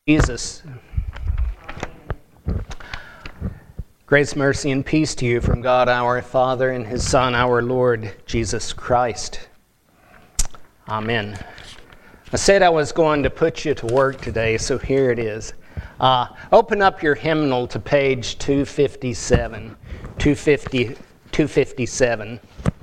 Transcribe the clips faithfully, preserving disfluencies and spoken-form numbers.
Jesus. Grace, mercy, and peace to you from God our Father and His Son, our Lord, Jesus Christ. Amen. I said I was going to put you to work today, so here it is. Uh, open up your hymnal to page two fifty-seven. two fifty, two fifty-seven.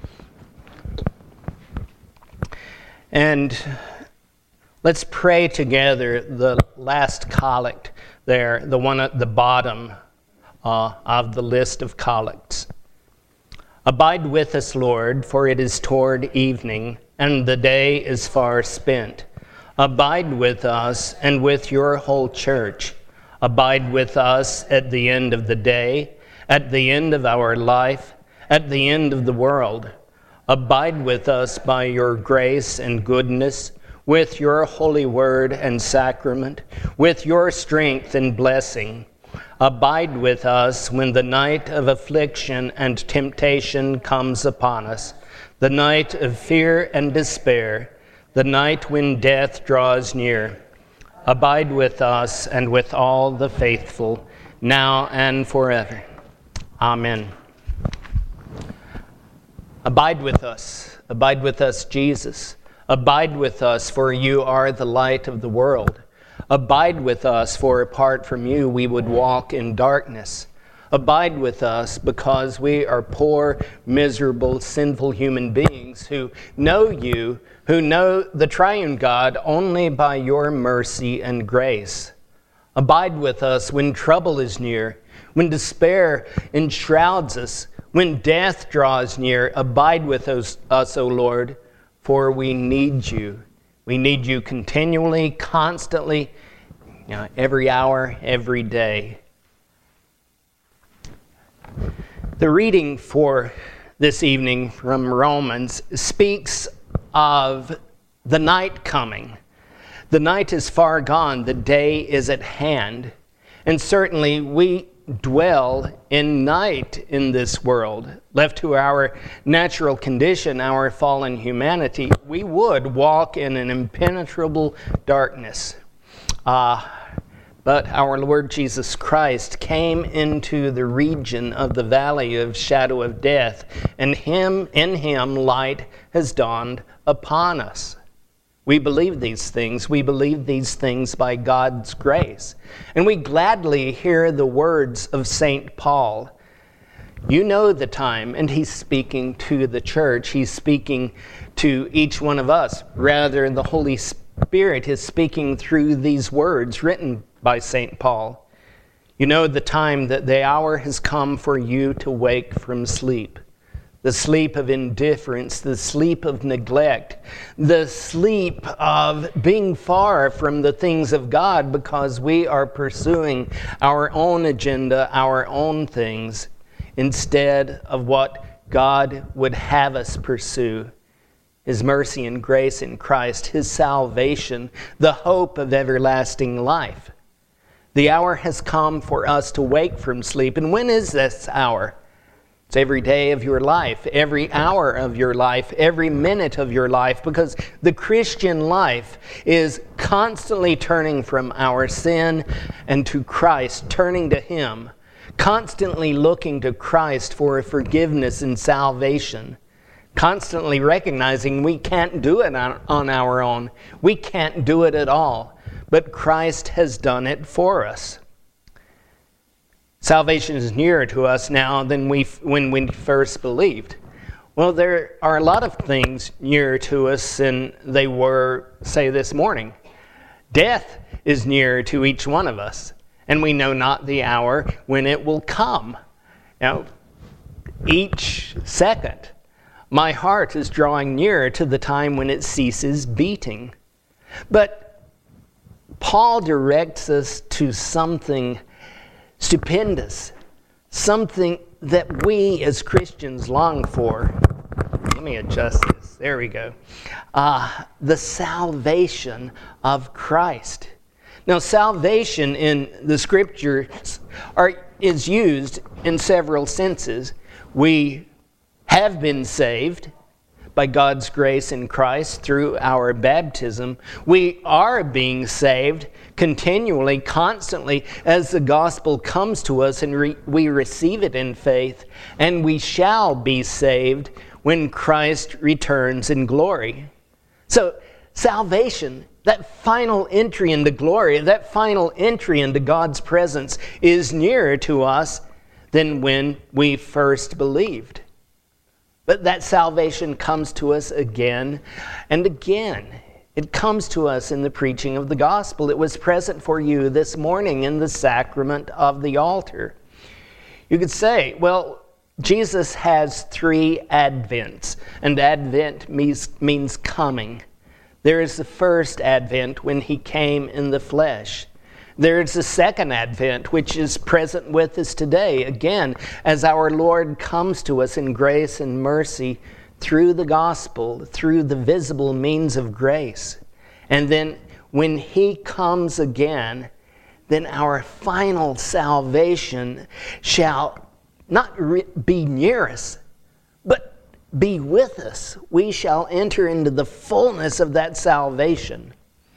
And let's pray together the last collect there, the one at the bottom uh, of the list of collects. Abide with us, Lord, for it is toward evening, and the day is far spent. Abide with us and with your whole church. Abide with us at the end of the day, at the end of our life, at the end of the world. Abide with us by your grace and goodness, with your holy word and sacrament, with your strength and blessing. Abide with us when the night of affliction and temptation comes upon us, the night of fear and despair, the night when death draws near. Abide with us and with all the faithful, now and forever. Amen. Abide with us. Abide with us, Jesus. Abide with us, for you are the light of the world. Abide with us, for apart from you we would walk in darkness. Abide with us because we are poor, miserable, sinful human beings who know you, who know the triune God only by your mercy and grace. Abide with us when trouble is near, when despair enshrouds us, when death draws near. Abide with us, us, O Lord, for we need you. We need you continually, constantly, you know, every hour, every day. The reading for this evening from Romans speaks of the night coming. The night is far gone, the day is at hand. And certainly we dwell in night in this world. Left to our natural condition, our fallen humanity, we would walk in an impenetrable darkness. Uh, but our Lord Jesus Christ came into the region of the valley of shadow of death, and him, in him light has dawned upon us. We believe these things. We believe these things by God's grace. And we gladly hear the words of Saint Paul. You know the time, and he's speaking to the church. He's speaking to each one of us. Rather, the Holy Spirit is speaking through these words written by Saint Paul. You know the time that the hour has come for you to wake from sleep. The sleep of indifference, the sleep of neglect, the sleep of being far from the things of God because we are pursuing our own agenda, our own things, instead of what God would have us pursue. His mercy and grace in Christ, His salvation, the hope of everlasting life. The hour has come for us to wake from sleep. And when is this hour? It's every day of your life, every hour of your life, every minute of your life, because the Christian life is constantly turning from our sin and to Christ, turning to Him, constantly looking to Christ for forgiveness and salvation, constantly recognizing we can't do it on, on our own. We can't do it at all, but Christ has done it for us. Salvation is nearer to us now than we when we first believed. Well, there are a lot of things nearer to us than they were, say, this morning. Death is nearer to each one of us, and we know not the hour when it will come. Now, each second, my heart is drawing nearer to the time when it ceases beating. But Paul directs us to something stupendous, something that we as Christians long for. Let me adjust this. There we go. Uh, the salvation of Christ. Now, salvation in the Scriptures are, is used in several senses. We have been saved, by God's grace in Christ through our baptism. We are being saved continually, constantly, as the gospel comes to us and re- we receive it in faith, and we shall be saved when Christ returns in glory. So, salvation, that final entry into glory, that final entry into God's presence, is nearer to us than when we first believed. But that salvation comes to us again and again. It comes to us in the preaching of the gospel. It was present for you this morning in the sacrament of the altar. You could say, well, Jesus has three advents, and advent means, means coming. There is the first advent when he came in the flesh. There is the second advent, which is present with us today, again, as our Lord comes to us in grace and mercy through the gospel, through the visible means of grace. And then when he comes again, then our final salvation shall not re- be near us, but be with us. We shall enter into the fullness of that salvation.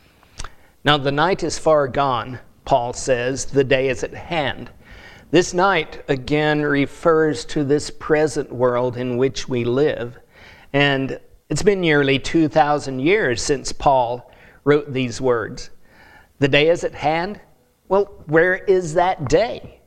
Now the night is far gone, Paul says, the day is at hand. This night, again, refers to this present world in which we live. And it's been nearly two thousand years since Paul wrote these words. The day is at hand? Well, where is that day?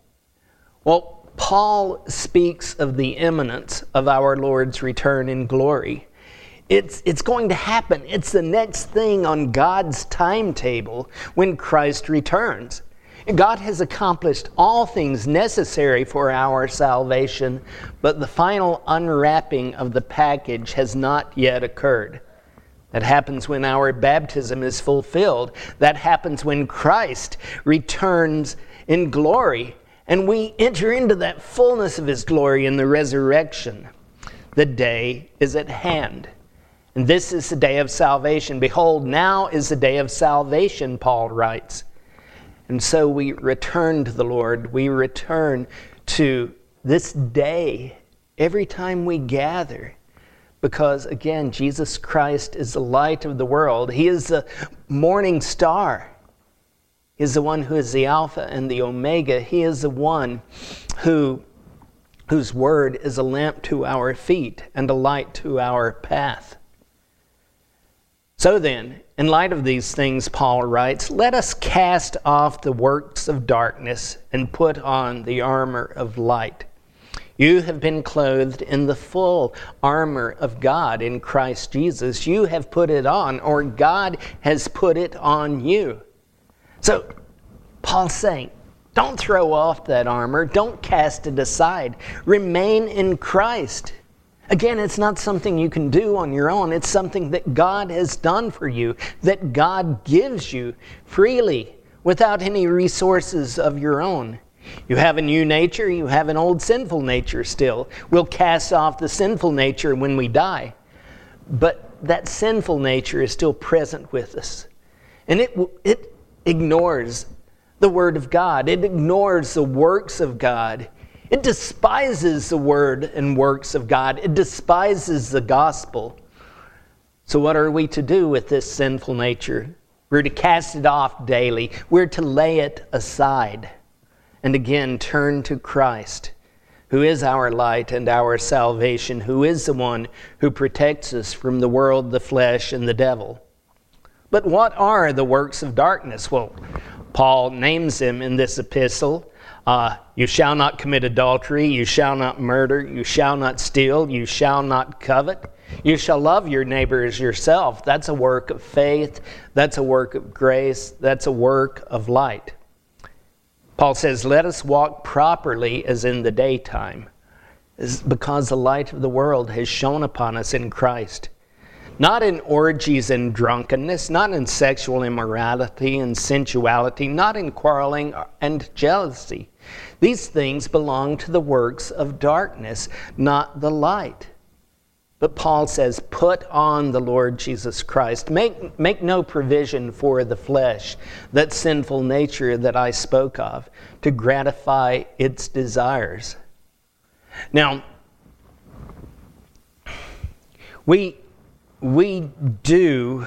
Well, Paul speaks of the imminence of our Lord's return in glory. It's, it's going to happen. It's the next thing on God's timetable when Christ returns. God has accomplished all things necessary for our salvation, but the final unwrapping of the package has not yet occurred. That happens when our baptism is fulfilled. That happens when Christ returns in glory, and we enter into that fullness of his glory in the resurrection. The day is at hand. And this is the day of salvation. Behold, now is the day of salvation, Paul writes. And so we return to the Lord. We return to this day every time we gather. Because, again, Jesus Christ is the light of the world. He is the morning star. He is the one who is the Alpha and the Omega. He is the one who, whose word is a lamp to our feet and a light to our path. So then, in light of these things, Paul writes, let us cast off the works of darkness and put on the armor of light. You have been clothed in the full armor of God in Christ Jesus. You have put it on, or God has put it on you. So, Paul's saying, don't throw off that armor. Don't cast it aside. Remain in Christ. Again, it's not something you can do on your own. It's something that God has done for you, that God gives you freely, without any resources of your own. You have a new nature, you have an old sinful nature still. We'll cast off the sinful nature when we die. But that sinful nature is still present with us. And it, it ignores the Word of God. It ignores the works of God. It despises the word and works of God. It despises the gospel. So what are we to do with this sinful nature? We're to cast it off daily. We're to lay it aside. And again, turn to Christ, who is our light and our salvation, who is the one who protects us from the world, the flesh, and the devil. But what are the works of darkness? Well, Paul names them in this epistle. Uh, you shall not commit adultery, you shall not murder, you shall not steal, you shall not covet. You shall love your neighbor as yourself. That's a work of faith, that's a work of grace, that's a work of light. Paul says, let us walk properly as in the daytime, is because the light of the world has shone upon us in Christ. Not in orgies and drunkenness, not in sexual immorality and sensuality, not in quarreling and jealousy. These things belong to the works of darkness, not the light. But Paul says, put on the Lord Jesus Christ. Make, make no provision for the flesh, that sinful nature that I spoke of, to gratify its desires. Now, We, we do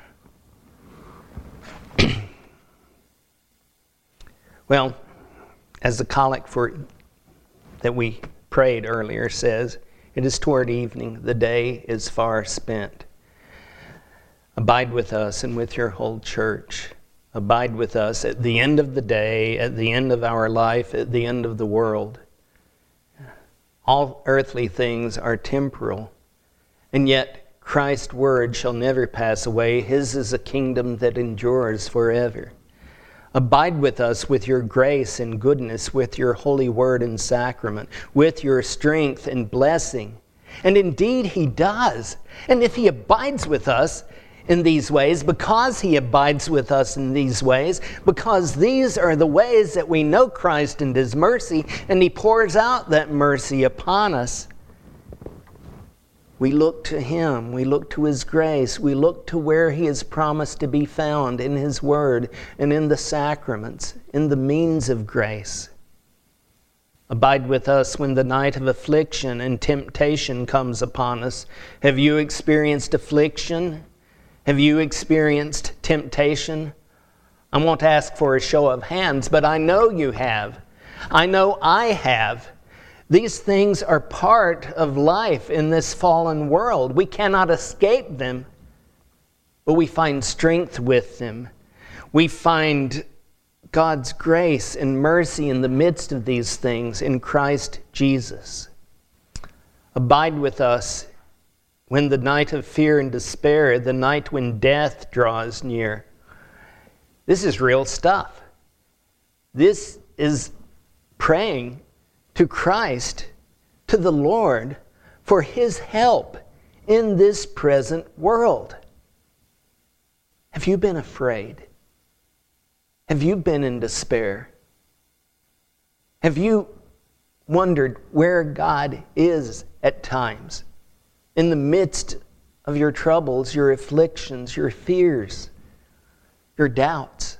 well, as the collect for that we prayed earlier says, it is toward evening, the day is far spent. Abide with us and with your whole church. Abide with us at the end of the day, at the end of our life, at the end of the world. All earthly things are temporal, and yet Christ's word shall never pass away. His is a kingdom that endures forever. Abide with us with your grace and goodness, with your holy word and sacrament, with your strength and blessing. And indeed he does. And if he abides with us in these ways, because he abides with us in these ways, because these are the ways that we know Christ and his mercy, and he pours out that mercy upon us, we look to him, we look to his grace, we look to where he has promised to be found in his word and in the sacraments, in the means of grace. Abide with us when the night of affliction and temptation comes upon us. Have you experienced affliction? Have you experienced temptation? I won't ask for a show of hands, but I know you have. I know I have. These things are part of life in this fallen world. We cannot escape them, but we find strength with them. We find God's grace and mercy in the midst of these things in Christ Jesus. Abide with us when the night of fear and despair, the night when death draws near. This is real stuff. This is praying to Christ, to the Lord, for his help in this present world. Have you been afraid? Have you been in despair? Have you wondered where God is at times? In the midst of your troubles, your afflictions, your fears, your doubts?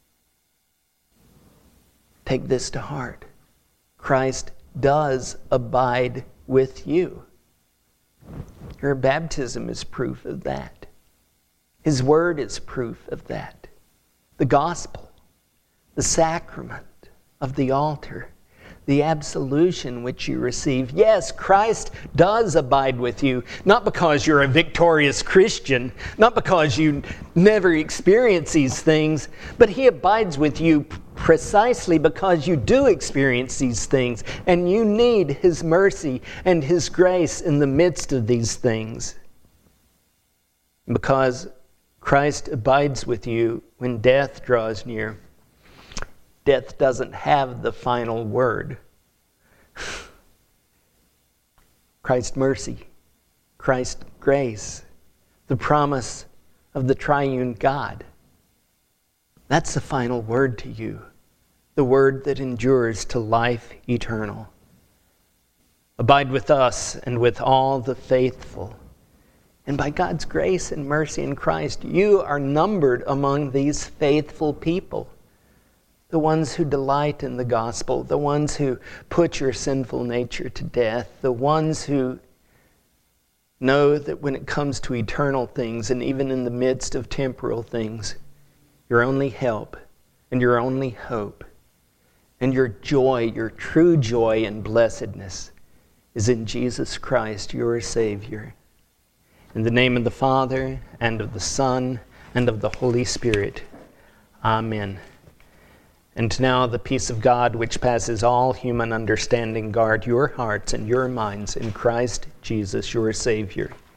Take this to heart. Christ does abide with you. Your baptism is proof of that. His word is proof of that. The gospel, the sacrament of the altar, the absolution which you receive. Yes, Christ does abide with you, not because you're a victorious Christian, not because you never experience these things, but he abides with you precisely because you do experience these things, and you need his mercy and his grace in the midst of these things. Because Christ abides with you when death draws near. Death doesn't have the final word. Christ's mercy, Christ's grace, the promise of the triune God. That's the final word to you, the word that endures to life eternal. Abide with us and with all the faithful. And by God's grace and mercy in Christ, you are numbered among these faithful people. The ones who delight in the gospel, the ones who put your sinful nature to death, the ones who know that when it comes to eternal things, and even in the midst of temporal things, your only help and your only hope and your joy, your true joy and blessedness is in Jesus Christ, your Savior. In the name of the Father, and of the Son, and of the Holy Spirit. Amen. And now the peace of God, which passes all human understanding, guard your hearts and your minds in Christ Jesus, your Savior.